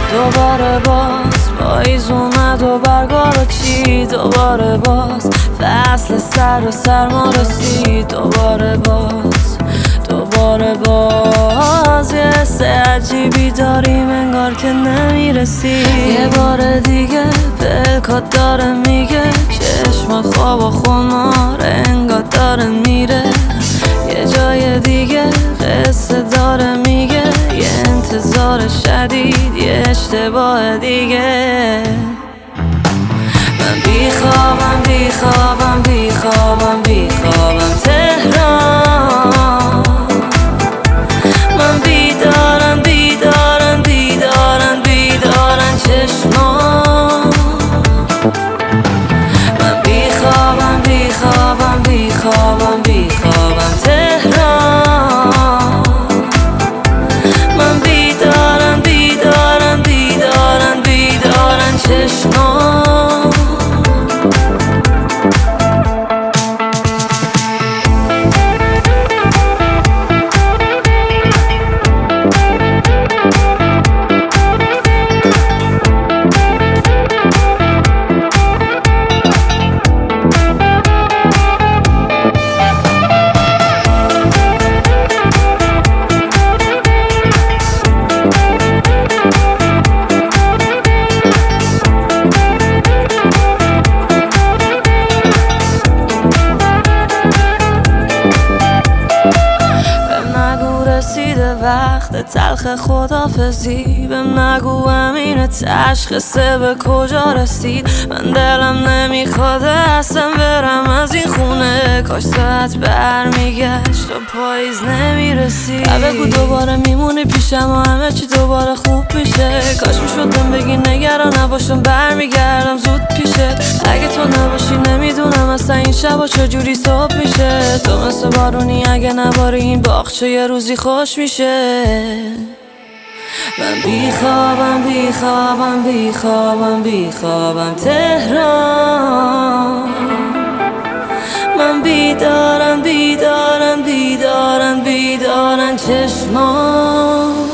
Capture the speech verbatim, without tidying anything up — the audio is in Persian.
دوباره باز پاییز اومد و برگا رو چید، دوباره باز فصل سر و سرما رسید، دوباره باز دوباره باز یه حس عجیبی داریم انگار که نمیرسی. یه بار دیگه پلکات داره میگه چشمات خواب و خمار انگار داره میره، یه جای دیگه قصه داره میگه یه انتظار شدید یه اشتباه دیگه. من بیخوابم بیخوابم بیخوابم بیخوابم تهران، من بیدارم بیدارم بیدارم بیدارم چشمان. من بیخوابم بیخوابم بیخوابم بیخوابم تهران، من بیدارم بیدارم بیدارم بیدارم چشمان. رسیده وقت تلخ خدافزی، بهم نگو امین تشخیصه به کجا رسید. من دلم نمیخواد اصلا برم از این خونه، کاش ساعت برمیگشت و پاییز نمیرسید. بگو دوباره میمونی پیشم و همه چی دوباره خوب میشه، کاش میشدم بگی نگران نباشم برمیگردم زود پیشت. اگه تو نباشی نمیدونم اصلا این شبا چجوری صبح میشه، تو مثل بارونی اگه نباری این باغچه یه روزی خوش میشه. من بیخوابم بیخوابم بیخوابم بیخوابم تهران، من بیدارم بیدارم بیدارم بیدارم چشمان.